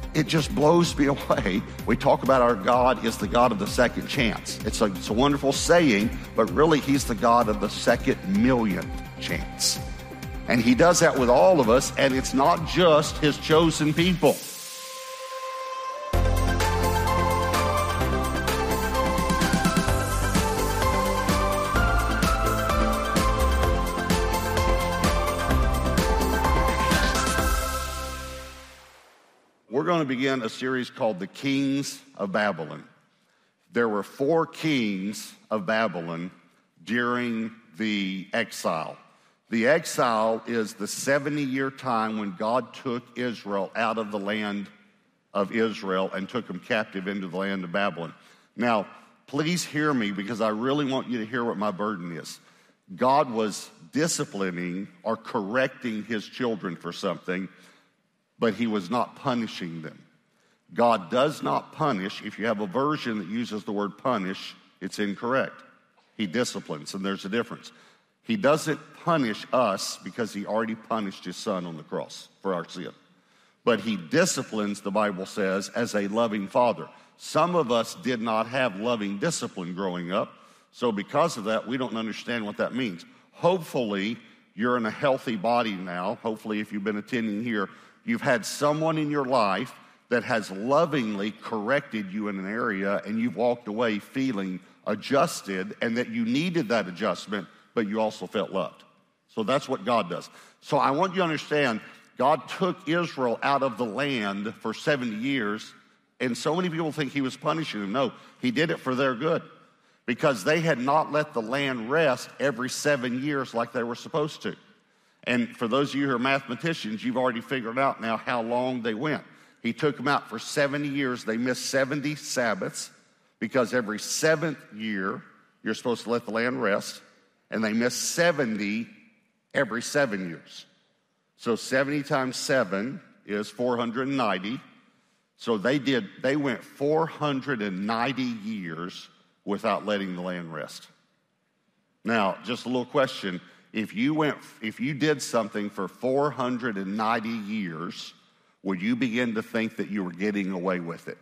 It just blows me away. We talk about our God is the God of the second chance. It's a wonderful saying, but really he's the God of the second millionth chance. And he does that with all of us, and it's not just his chosen people. We're going to begin a series called The Kings of Babylon. There were 4 kings of Babylon during the exile. The exile is the 70-year time when God took Israel out of the land of Israel and took them captive into the land of Babylon. Now, please hear me, because I really want you to hear what my burden is. God was disciplining or correcting his children for something, but he was not punishing them. God does not punish. If you have a version that uses the word punish, it's incorrect. He disciplines, and there's a difference. He doesn't punish us because he already punished his son on the cross for our sin. But he disciplines, the Bible says, as a loving father. Some of us did not have loving discipline growing up, so because of that, we don't understand what that means. Hopefully, you're in a healthy body now. Hopefully, if you've been attending here, you've had someone in your life that has lovingly corrected you in an area, and you've walked away feeling adjusted, and that you needed that adjustment, but you also felt loved. So that's what God does. So I want you to understand, God took Israel out of the land for 70 years, and so many people think he was punishing them. No, he did it for their good, because they had not let the land rest every 7 years like they were supposed to. And for those of you who are mathematicians, you've already figured out now how long they went. He took them out for 70 years. They missed 70 Sabbaths, because every 7th year, you're supposed to let the land rest. And they missed 70 every 7 years. So 70 times 7 is 490. So they went 490 years without letting the land rest. Now, just a little question. If you did something for 490 years, would you begin to think that you were getting away with it?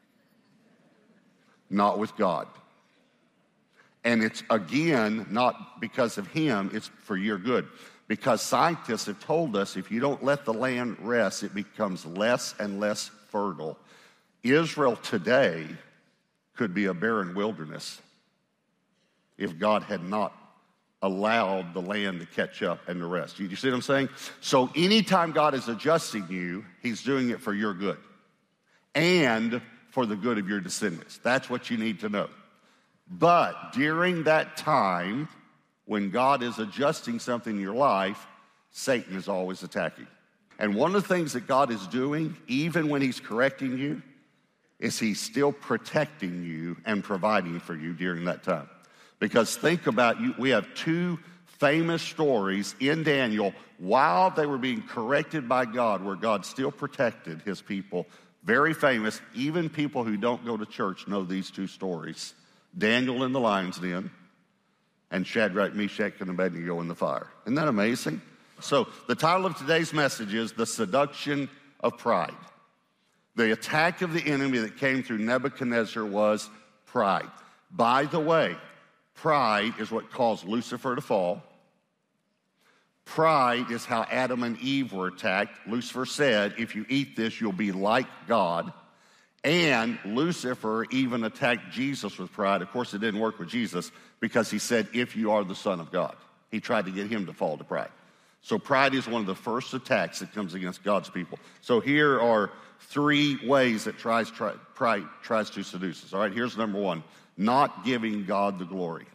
Not with God. And it's, again, not because of him, it's for your good. Because scientists have told us if you don't let the land rest, it becomes less and less fertile. Israel today could be a barren wilderness if God had not allowed the land to catch up and to rest. You see what I'm saying? So anytime God is adjusting you, he's doing it for your good and for the good of your descendants. That's what you need to know. But during that time, when God is adjusting something in your life, Satan is always attacking. And one of the things that God is doing, even when he's correcting you, is he's still protecting you and providing for you during that time. Because think about you, we have 2 famous stories in Daniel while they were being corrected by God, where God still protected his people. Very famous. Even people who don't go to church know these 2 stories. Daniel in the lion's den, and Shadrach, Meshach, and Abednego in the fire. Isn't that amazing? So the title of today's message is The Seduction of Pride. The attack of the enemy that came through Nebuchadnezzar was pride. By the way, pride is what caused Lucifer to fall. Pride is how Adam and Eve were attacked. Lucifer said, if you eat this, you'll be like God. And Lucifer even attacked Jesus with pride. Of course, it didn't work with Jesus, because he said, if you are the Son of God. He tried to get him to fall to pride. So pride is one of the first attacks that comes against God's people. So here are 3 ways that pride tries to seduce us. All right, here's number 1. Not giving God the glory.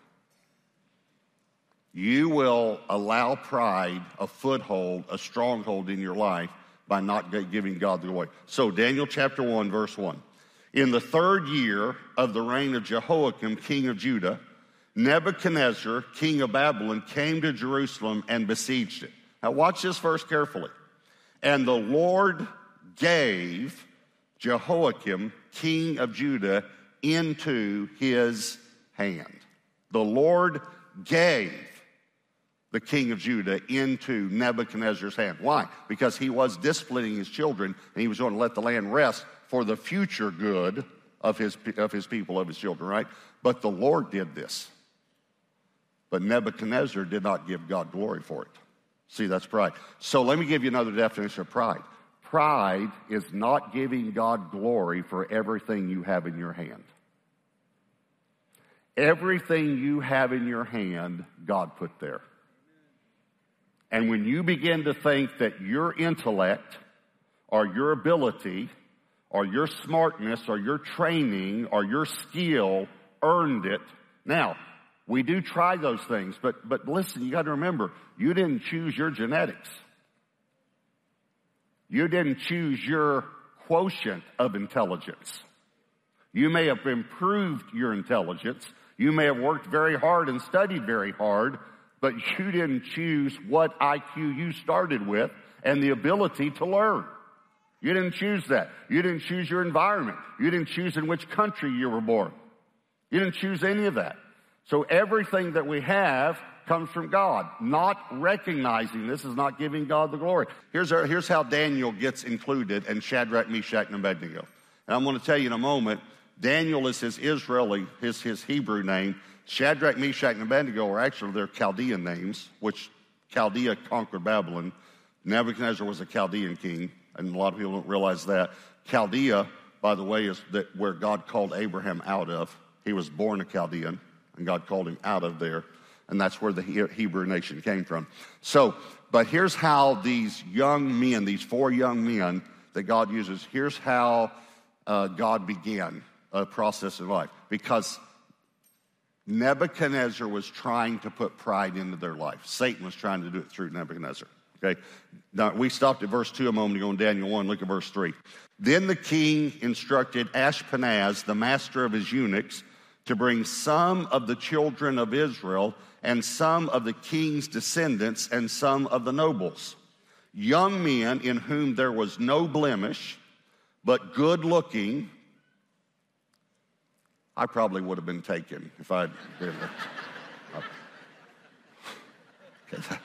You will allow pride a foothold, a stronghold in your life by not giving God the glory. So Daniel chapter 1, verse 1. In the 3rd year of the reign of Jehoiakim, king of Judah, Nebuchadnezzar, king of Babylon, came to Jerusalem and besieged it. Now watch this verse carefully. And the Lord gave Jehoiakim, king of Judah, into his hand. The Lord gave. the king of Judah, into Nebuchadnezzar's hand. Why? Because he was disciplining his children, and he was going to let the land rest for the future good of his people, of his children, right? But the Lord did this. But Nebuchadnezzar did not give God glory for it. See, that's pride. So let me give you another definition of pride. Pride is not giving God glory for everything you have in your hand. Everything you have in your hand, God put there. And when you begin to think that your intellect or your ability or your smartness or your training or your skill earned it. Now, we do try those things, but listen, you got to remember, you didn't choose your genetics. You didn't choose your quotient of intelligence. You may have improved your intelligence. You may have worked very hard and studied very hard, but you didn't choose what IQ you started with and the ability to learn. You didn't choose that. You didn't choose your environment. You didn't choose in which country you were born. You didn't choose any of that. So everything that we have comes from God. Not recognizing this is not giving God the glory. Here's how Daniel gets included, and Shadrach, Meshach, and Abednego. And I'm going to tell you in a moment, Daniel is his his Hebrew name. Shadrach, Meshach, and Abednego are actually their Chaldean names, which Chaldea conquered Babylon. Nebuchadnezzar was a Chaldean king, and a lot of people don't realize that. Chaldea, by the way, is where God called Abraham out of. He was born a Chaldean, and God called him out of there, and that's where the Hebrew nation came from. So, but here's how these young men, these 4 young men that God uses, here's how God began a process in life. Because Nebuchadnezzar was trying to put pride into their life. Satan was trying to do it through Nebuchadnezzar. Okay? Now, we stopped at verse 2 a moment ago in Daniel 1. Look at verse 3. Then the king instructed Ashpenaz, the master of his eunuchs, to bring some of the children of Israel and some of the king's descendants and some of the nobles, young men in whom there was no blemish, but good looking. I probably would have been taken if I'd been there.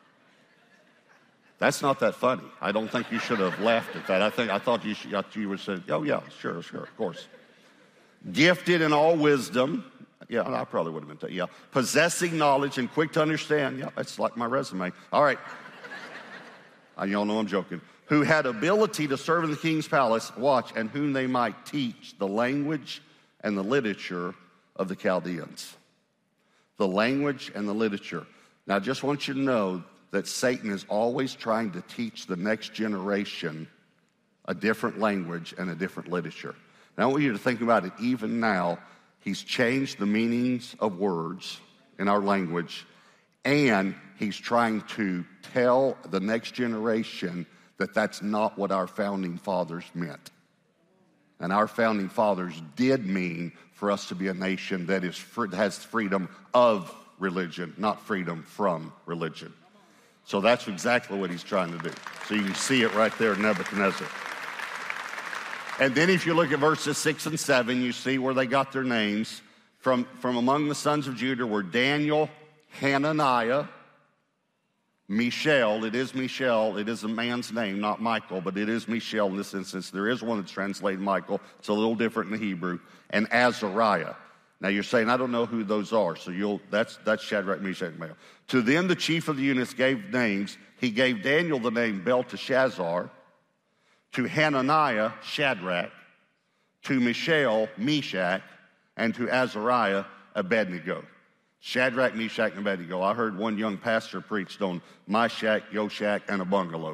That's not that funny. I don't think you should have laughed at that. I thought you would say, oh yeah, sure, of course. Gifted in all wisdom. Yeah, I probably would have been taken. Yeah. Possessing knowledge and quick to understand. Yeah, that's like my resume. All right. Y'all know I'm joking. Who had ability to serve in the king's palace, watch, and whom they might teach the language and the literature of the Chaldeans. The language and the literature. Now, I just want you to know that Satan is always trying to teach the next generation a different language and a different literature. And I want you to think about it even now. He's changed the meanings of words in our language, and he's trying to tell the next generation that that's not what our founding fathers meant. And our founding fathers did mean for us to be a nation that has freedom of religion, not freedom from religion. So that's exactly what he's trying to do. So you can see it right there in Nebuchadnezzar. And then if you look at verses 6 and 7, you see where they got their names. From among the sons of Judah were Daniel, Hananiah, Mishael. It is Mishael. It is a man's name, not Michael, but it is Mishael in this instance. There is one that's translated Michael. It's a little different in the Hebrew. And Azariah. Now you're saying, I don't know who those are. So that's Shadrach, Meshach, and Abednego. To them the chief of the eunuchs gave names. He gave Daniel the name Belteshazzar. To Hananiah, Shadrach. To Mishael, Meshach. And to Azariah, Abednego. Shadrach, Meshach, and Abednego. I heard one young pastor preached on my shack, your shack, and a bungalow.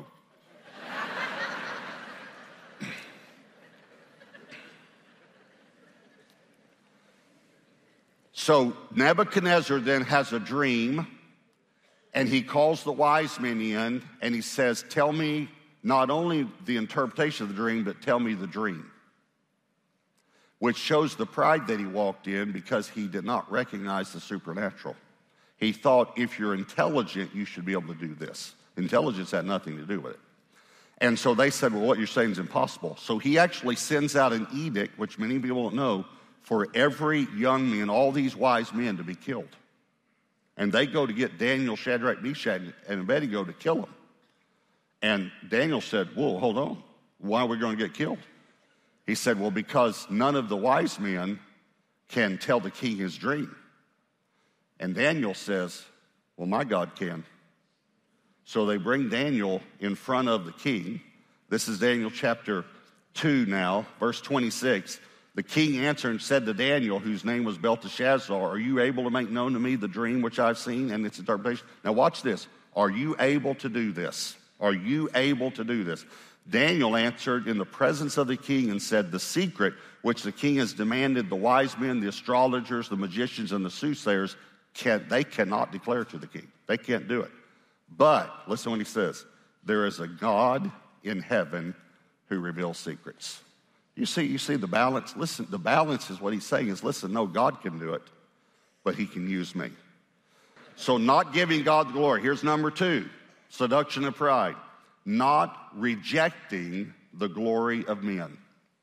So Nebuchadnezzar then has a dream, and he calls the wise men in, and he says, tell me not only the interpretation of the dream, but tell me the dream. Which shows the pride that he walked in because he did not recognize the supernatural. He thought if you're intelligent, you should be able to do this. Intelligence had nothing to do with it. And so they said, well, what you're saying is impossible. So he actually sends out an edict, which many people don't know, for every young man, all these wise men to be killed. And they go to get Daniel, Shadrach, Meshach, and Abednego to kill him. And Daniel said, whoa, hold on. Why are we going to get killed? He said, well, because none of the wise men can tell the king his dream. And Daniel says, well, my God can. So they bring Daniel in front of the king. This is Daniel chapter 2 now, verse 26. The king answered and said to Daniel, whose name was Belteshazzar, are you able to make known to me the dream which I've seen and its interpretation? Now watch this. Are you able to do this? Are you able to do this? Daniel answered in the presence of the king and said, the secret which the king has demanded, the wise men, the astrologers, the magicians, and the soothsayers, they cannot declare to the king. They can't do it. But, listen what he says, there is a God in heaven who reveals secrets. You see the balance? Listen, the balance is what he's saying is, listen, no, God can do it, but he can use me. So not giving God the glory. Here's number 2, seduction of pride. Not rejecting the glory of men.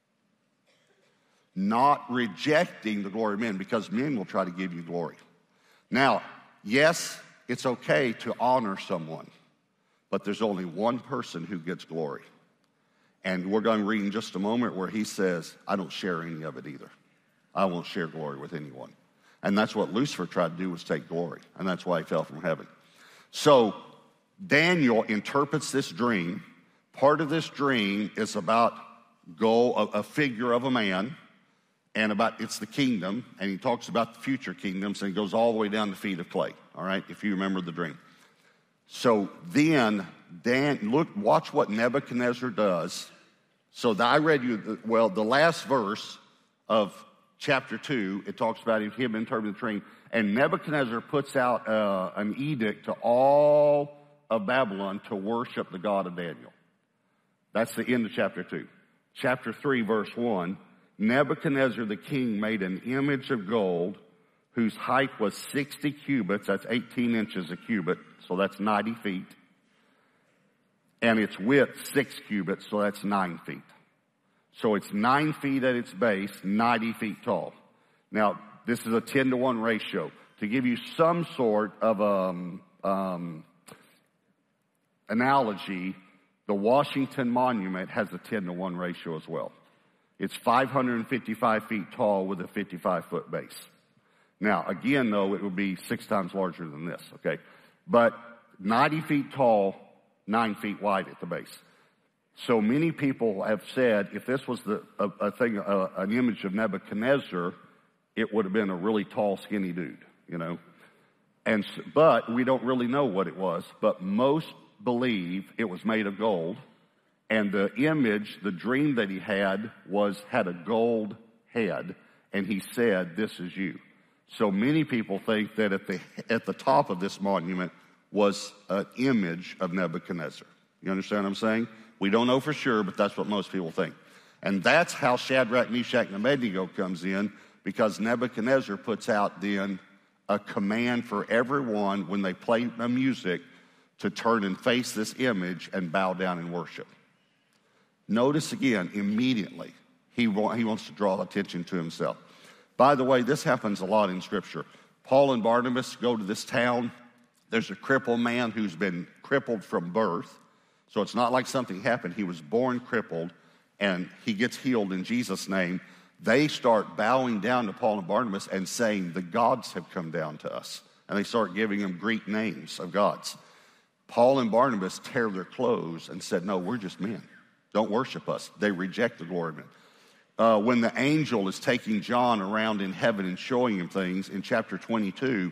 Not rejecting the glory of men, because men will try to give you glory. Now, yes, it's okay to honor someone, but there's only one person who gets glory. And we're going to read in just a moment where he says, I don't share any of it either. I won't share glory with anyone. And that's what Lucifer tried to do, was take glory. And that's why he fell from heaven. So Daniel interprets this dream. Part of this dream is about a figure of a man, and about it's the kingdom, and he talks about the future kingdoms, and he goes all the way down to feet of clay, all right, if you remember the dream. So then, watch what Nebuchadnezzar does. So I read you, the last verse of chapter 2, it talks about him interpreting the dream, and Nebuchadnezzar puts out an edict to all of Babylon to worship the God of Daniel. That's the end of chapter 2. Chapter 3, verse 1, Nebuchadnezzar the king made an image of gold whose height was 60 cubits, that's 18 inches a cubit, so that's 90 feet. And its width, 6 cubits, so that's 9 feet. So it's 9 feet at its base, 90 feet tall. Now, this is a 10-to-1 ratio. To give you some sort of analogy, the Washington Monument has a 10-to-1 ratio as well. It's 555 feet tall with a 55-foot base. Now, again, though, it would be 6 times larger than this, okay? But 90 feet tall, 9 feet wide at the base. So many people have said if this was an image of Nebuchadnezzar, it would have been a really tall, skinny dude, you know? But we don't really know what it was, but most believe it was made of gold. And the image, the dream that he had a gold head, and he said, this is you. So many people think that at the top of this monument was an image of Nebuchadnezzar. You understand what I'm saying? We don't know for sure, but that's what most people think. And that's how Shadrach, Meshach, and Abednego comes in, because Nebuchadnezzar puts out then a command for everyone when they play the music to turn and face this image and bow down and worship. Notice again, immediately, he wants to draw attention to himself. By the way, this happens a lot in Scripture. Paul and Barnabas go to this town. There's a crippled man who's been crippled from birth. So it's not like something happened. He was born crippled, and he gets healed in Jesus' name. They start bowing down to Paul and Barnabas and saying, the gods have come down to us. And they start giving them Greek names of gods. Paul and Barnabas tear their clothes and said, no, we're just men. Don't worship us. They reject the glory of men. When the angel is taking John around in heaven and showing him things, in chapter 22,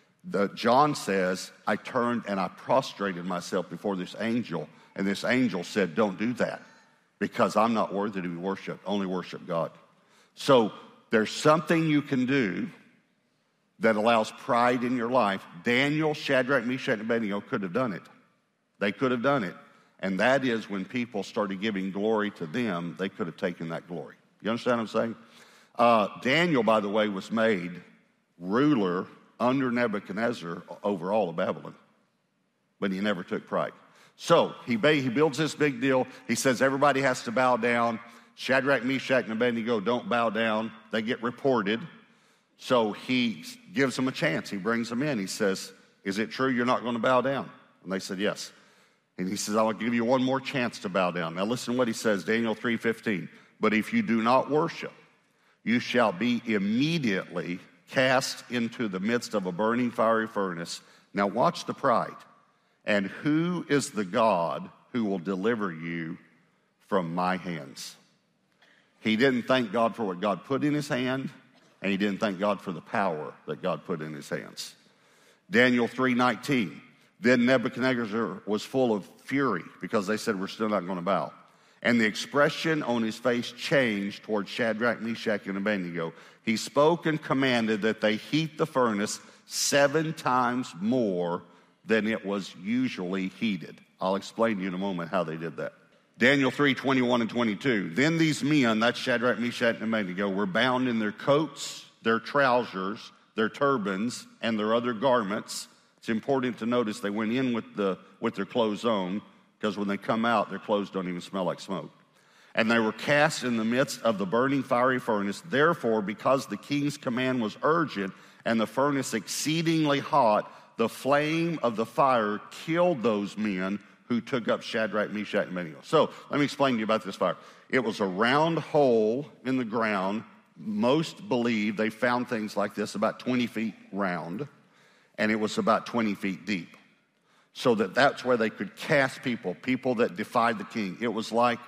John says, I turned and I prostrated myself before this angel, and this angel said, don't do that, because I'm not worthy to be worshipped. Only worship God. So there's something you can do that allows pride in your life. Daniel, Shadrach, Meshach, and Abednego could have done it. They could have done it. And that is when people started giving glory to them, they could have taken that glory. You understand what I'm saying? Daniel, by the way, was made ruler under Nebuchadnezzar over all of Babylon. But he never took pride. So he builds this big deal. He says everybody has to bow down. Shadrach, Meshach, and Abednego don't bow down. They get reported. So he gives them a chance. He brings them in. He says, is it true you're not going to bow down? And they said, yes. And he says, I will give you one more chance to bow down. Now listen to what he says, Daniel 3:15. But if you do not worship, you shall be immediately cast into the midst of a burning fiery furnace. Now watch the pride. And who is the God who will deliver you from my hands? He didn't thank God for what God put in his hand, and he didn't thank God for the power that God put in his hands. Daniel 3:19. Then Nebuchadnezzar was full of fury because they said, we're still not going to bow. And the expression on his face changed towards Shadrach, Meshach, and Abednego. He spoke and commanded that they heat the furnace 7 times more than it was usually heated. I'll explain to you in a moment how they did that. Daniel 3:21 and 22. Then these men, that's Shadrach, Meshach, and Abednego, were bound in their coats, their trousers, their turbans, and their other garments. It's important to notice they went in with their clothes on, because when they come out, their clothes don't even smell like smoke. And they were cast in the midst of the burning fiery furnace. Therefore, because the king's command was urgent and the furnace exceedingly hot, the flame of the fire killed those men who took up Shadrach, Meshach, and Abednego. So let me explain to you about this fire. It was a round hole in the ground. Most believe they found things like this about 20 feet round, and it was about 20 feet deep. So that's where they could cast people that defied the king. It was like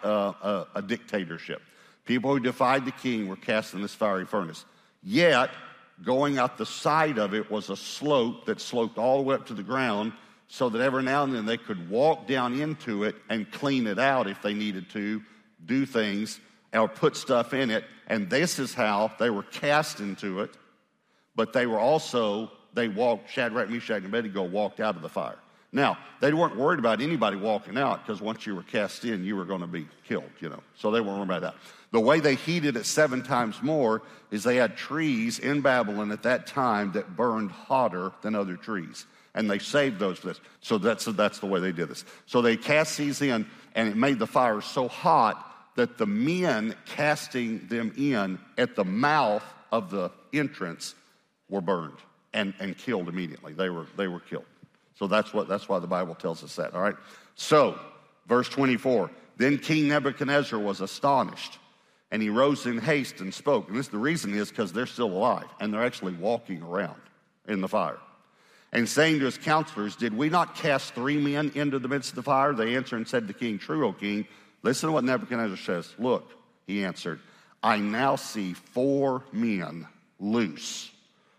a dictatorship. People who defied the king were cast in this fiery furnace. Yet, going out the side of it was a slope that sloped all the way up to the ground, so that every now and then they could walk down into it and clean it out if they needed to, do things, or put stuff in it. And this is how they were cast into it. But they were also, Shadrach, Meshach, and Abednego walked out of the fire. Now, they weren't worried about anybody walking out, because once you were cast in, you were going to be killed, So they weren't worried about that. The way they heated it 7 times more is they had trees in Babylon at that time that burned hotter than other trees. And they saved those for this. So that's the way they did this. So they cast these in, and it made the fire so hot that the men casting them in at the mouth of the entrance were burned and killed immediately. They were killed. So that's why the Bible tells us that, all right? So, verse 24, then King Nebuchadnezzar was astonished, and he rose in haste and spoke. And the reason is because they're still alive, and they're actually walking around in the fire. And saying to his counselors, did we not cast 3 men into the midst of the fire? They answered and said to the king, true, O king. Listen to what Nebuchadnezzar says. Look, he answered, I now see 4 men loose,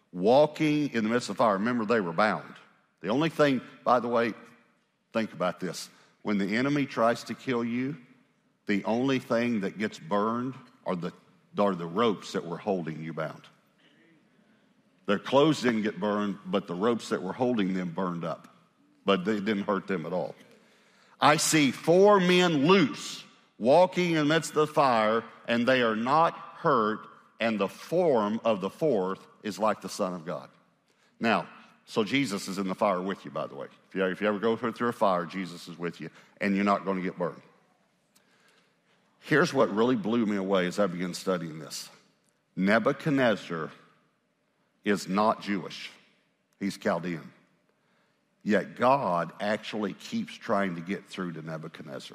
walking in the midst of the fire. Remember, they were bound. The only thing, by the way, think about this. When the enemy tries to kill you, the only thing that gets burned are the ropes that were holding you bound. Their clothes didn't get burned, but the ropes that were holding them burned up. But they didn't hurt them at all. I see 4 men loose, walking in the midst of the fire, and they are not hurt, and the form of the 4th is like the Son of God. Now, so Jesus is in the fire with you, by the way. If you ever go through a fire, Jesus is with you, and you're not going to get burned. Here's what really blew me away as I began studying this. Nebuchadnezzar is not Jewish. He's Chaldean. Yet God actually keeps trying to get through to Nebuchadnezzar.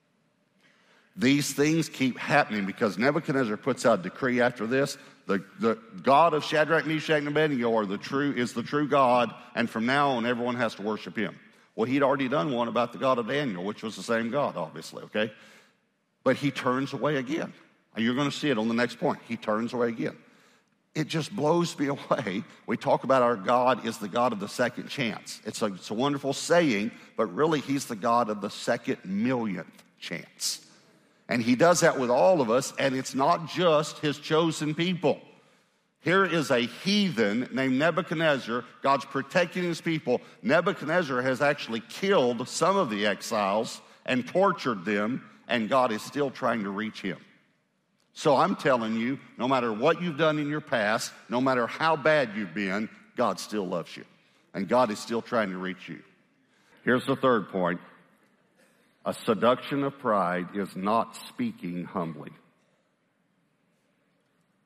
These things keep happening because Nebuchadnezzar puts out a decree after this. The God of Shadrach, Meshach, and Abednego is the true God, and from now on, everyone has to worship him. Well, he'd already done one about the God of Daniel, which was the same God, obviously, okay? But he turns away again. And you're going to see it on the next point. He turns away again. It just blows me away. We talk about our God is the God of the second chance. It's a wonderful saying, but really, he's the God of the 2 millionth chance. And he does that with all of us, and it's not just his chosen people. Here is a heathen named Nebuchadnezzar. God's protecting his people. Nebuchadnezzar has actually killed some of the exiles and tortured them, and God is still trying to reach him. So I'm telling you, no matter what you've done in your past, no matter how bad you've been, God still loves you. And God is still trying to reach you. Here's the third point. A seduction of pride is not speaking humbly.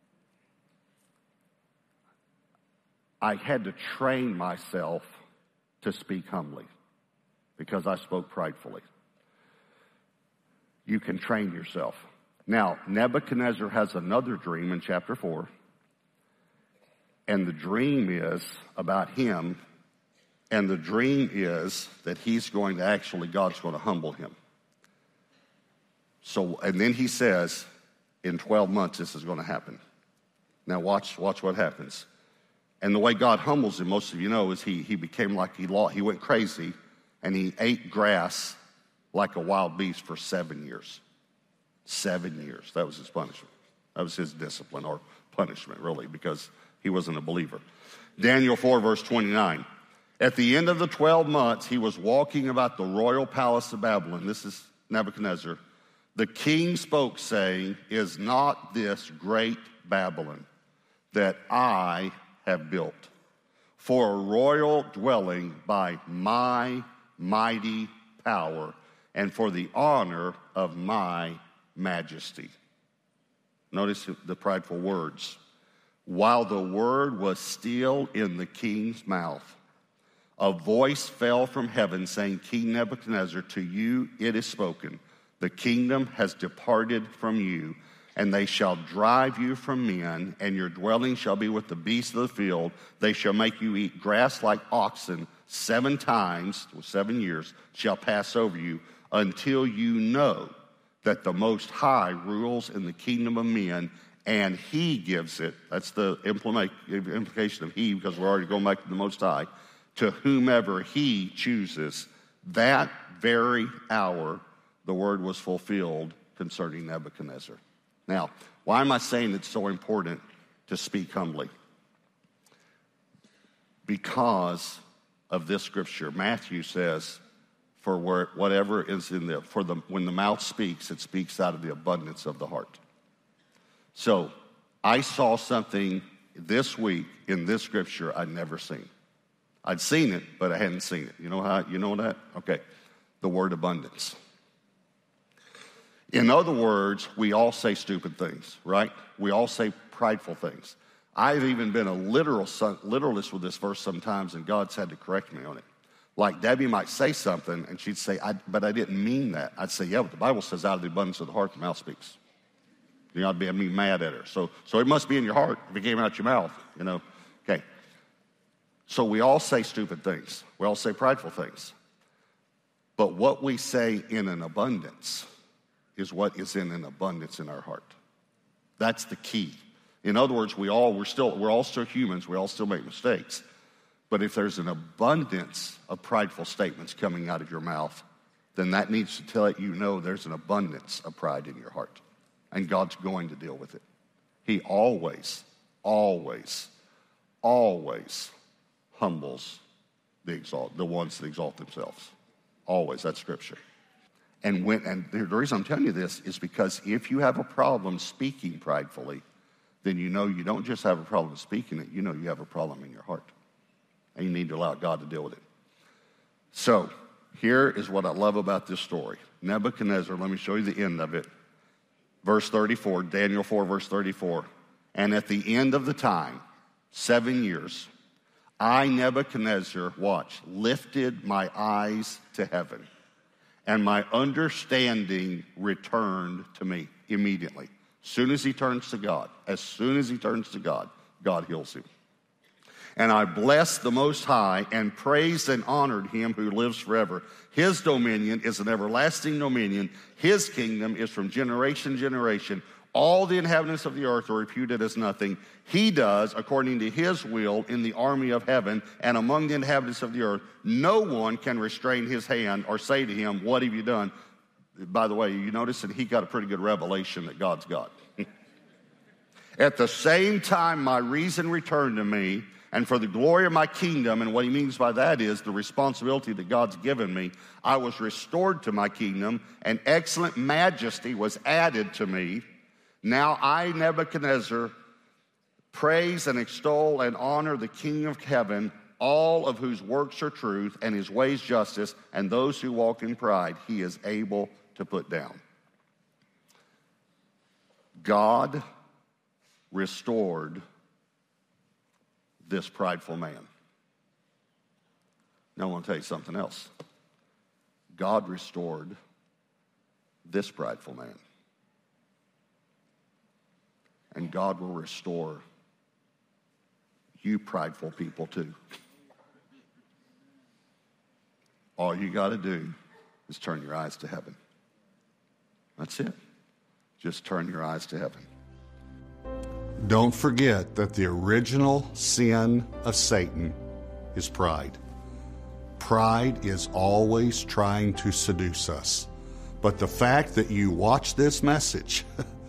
I had to train myself to speak humbly because I spoke pridefully. You can train yourself. Now, Nebuchadnezzar has another dream in chapter 4. And the dream is about him. And the dream is that God's going to humble him. So, and then he says, in 12 months, this is going to happen. Now watch what happens. And the way God humbles him, most of you know, is he became like he went crazy and he ate grass like a wild beast for 7 years. 7 years. That was his punishment. That was his discipline or punishment, really, because he wasn't a believer. Daniel 4, verse 29. At the end of the 12 months, he was walking about the royal palace of Babylon. This is Nebuchadnezzar. The king spoke, saying, "Is not this great Babylon that I have built for a royal dwelling by my mighty power and for the honor of my majesty?" Notice the prideful words. While the word was still in the king's mouth, a voice fell from heaven saying, "King Nebuchadnezzar, to you it is spoken. The kingdom has departed from you, and they shall drive you from men, and your dwelling shall be with the beasts of the field. They shall make you eat grass like oxen 7 times, 7 years, shall pass over you, until you know that the Most High rules in the kingdom of men, and he gives it." That's the implication of he, because we're already going back to the Most High, "to whomever he chooses." That very hour, the word was fulfilled concerning Nebuchadnezzar. Now, why am I saying it's so important to speak humbly? Because of this scripture. Matthew says, "For whatever is when the mouth speaks, it speaks out of the abundance of the heart." So, I saw something this week in this scripture I'd never seen. I'd seen it, but I hadn't seen it. You know that? Okay. The word abundance. In other words, we all say stupid things, right? We all say prideful things. I've even been a literalist with this verse sometimes, and God's had to correct me on it. Like Debbie might say something, and she'd say, but I didn't mean that. I'd say, yeah, but the Bible says out of the abundance of the heart, the mouth speaks. I'd be mad at her. So it must be in your heart if it came out your mouth, Okay. So we all say stupid things. We all say prideful things. But what we say in an abundance is what is in an abundance in our heart. That's the key. In other words, we're all still humans. We all still make mistakes. But if there's an abundance of prideful statements coming out of your mouth, then that needs to tell you there's an abundance of pride in your heart. And God's going to deal with it. He always, always, always humbles the ones that exalt themselves. Always. That's scripture. And the reason I'm telling you this is because if you have a problem speaking pridefully, then you don't just have a problem speaking it, you have a problem in your heart. And you need to allow God to deal with it. So, here is what I love about this story. Nebuchadnezzar, let me show you the end of it. Verse 34, Daniel 4, verse 34. "And at the end of the time, 7 years, I, Nebuchadnezzar," watch, "lifted my eyes to heaven, and my understanding returned to me." Immediately. As soon as he turns to God, God heals him. "And I blessed the Most High and praised and honored him who lives forever. His dominion is an everlasting dominion. His kingdom is from generation to generation. All the inhabitants of the earth are reputed as nothing. He does according to his will in the army of heaven and among the inhabitants of the earth. No one can restrain his hand or say to him, 'What have you done?'" By the way, you notice that he got a pretty good revelation that God's God. "At the same time, my reason returned to me, and for the glory of my kingdom," and what he means by that is the responsibility that God's given me, "I was restored to my kingdom, and excellent majesty was added to me. Now I, Nebuchadnezzar, praise and extol and honor the King of heaven, all of whose works are truth and his ways justice, and those who walk in pride he is able to put down." God restored this prideful man. Now I want to tell you something else. God restored this prideful man. And God will restore you prideful people too. All you got to do is turn your eyes to heaven. That's it. Just turn your eyes to heaven. Don't forget that the original sin of Satan is pride. Pride is always trying to seduce us. But the fact that you watch this message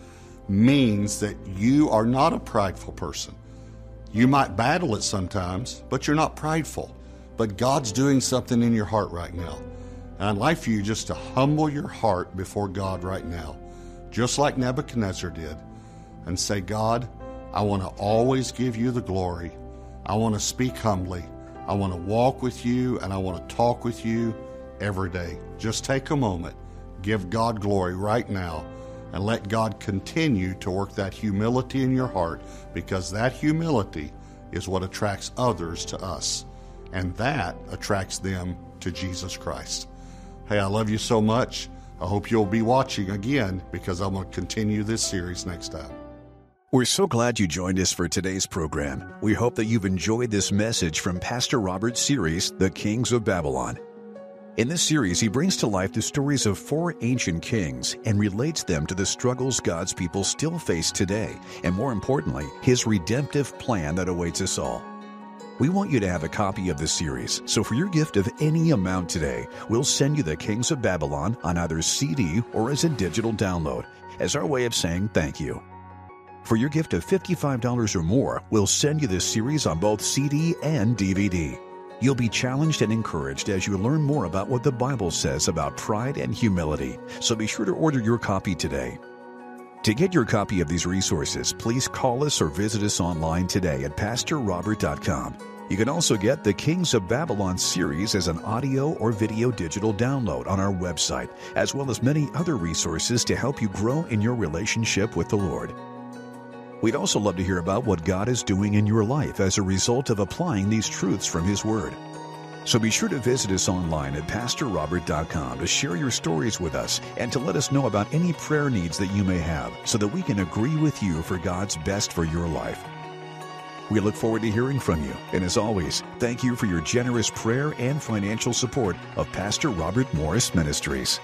means that you are not a prideful person. You might battle it sometimes, but you're not prideful. But God's doing something in your heart right now. And I'd like for you just to humble your heart before God right now, just like Nebuchadnezzar did, and say, God, I want to always give you the glory. I want to speak humbly. I want to walk with you, and I want to talk with you every day. Just take a moment, give God glory right now, and let God continue to work that humility in your heart, because that humility is what attracts others to us, and that attracts them to Jesus Christ. Hey, I love you so much. I hope you'll be watching again, because I'm going to continue this series next time. We're so glad you joined us for today's program. We hope that you've enjoyed this message from Pastor Robert's series, The Kings of Babylon. In this series, he brings to life the stories of 4 ancient kings and relates them to the struggles God's people still face today, and more importantly, his redemptive plan that awaits us all. We want you to have a copy of this series, so for your gift of any amount today, we'll send you The Kings of Babylon on either CD or as a digital download, as our way of saying thank you. For your gift of $55 or more, we'll send you this series on both CD and DVD. You'll be challenged and encouraged as you learn more about what the Bible says about pride and humility, so be sure to order your copy today. To get your copy of these resources, please call us or visit us online today at PastorRobert.com. You can also get the Kings of Babylon series as an audio or video digital download on our website, as well as many other resources to help you grow in your relationship with the Lord. We'd also love to hear about what God is doing in your life as a result of applying these truths from His Word. So be sure to visit us online at PastorRobert.com to share your stories with us and to let us know about any prayer needs that you may have, so that we can agree with you for God's best for your life. We look forward to hearing from you, and as always, thank you for your generous prayer and financial support of Pastor Robert Morris Ministries.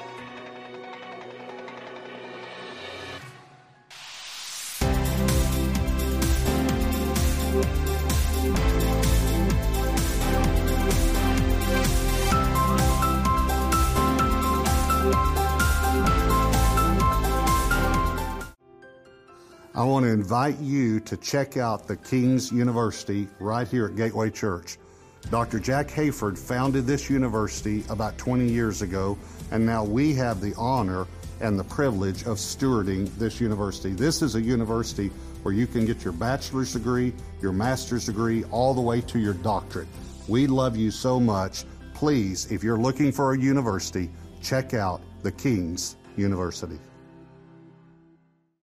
I want to invite you to check out the King's University right here at Gateway Church. Dr. Jack Hayford founded this university about 20 years ago, and now we have the honor and the privilege of stewarding this university. This is a university where you can get your bachelor's degree, your master's degree, all the way to your doctorate. We love you so much. Please, if you're looking for a university, check out the King's University.